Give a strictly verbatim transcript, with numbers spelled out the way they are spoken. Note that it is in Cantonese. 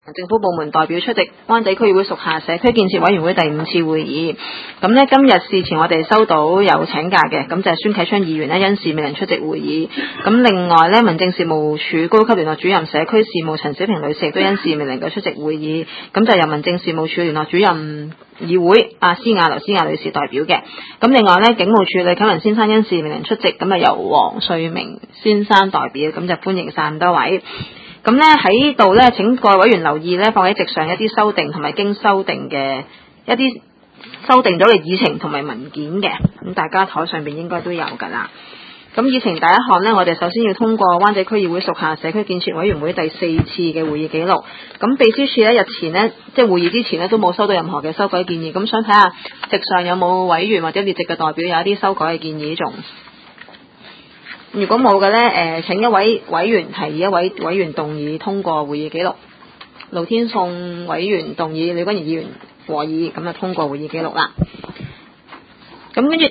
政府部門代表出席灣仔區議會屬下社區建設委員會第五次會議。咁呢，今日事前我哋收到有請假嘅，咁就係孫啟昌議員呢，因事未能出席會議。咁另外呢，民政事務處高級聯絡主任社區事務陳小平女士亦都因事未能夠出席會議。咁就由民政事務處聯絡主任議會阿施亞劉施亞女士代表嘅。咁另外呢，警務處李啟文先生因事未能出席，咁啊由黃瑞明先生代表，咁就歡迎晒咁多位。咁咧喺度咧，請各位委員留意咧，放喺席上一啲修訂同埋經修訂嘅一啲修訂咗嘅議程同埋文件嘅，咁大家台上邊應該都有㗎啦。咁議程第一項呢，我哋首先要通過灣仔區議會屬下社區建設委員會第四次嘅會議記錄。咁秘書處咧日前呢，即係會議之前呢，都冇收到任何嘅修改建議，咁想睇下席上有冇委員或者列席嘅代表有一啲修改嘅建議仲。如果冇嘅呢，誒、呃、請一位委員提議一位委員動議通過會議記錄。盧天鳳委員動議，李君儀議員和議，咁就通過會議記錄啦。咁跟住。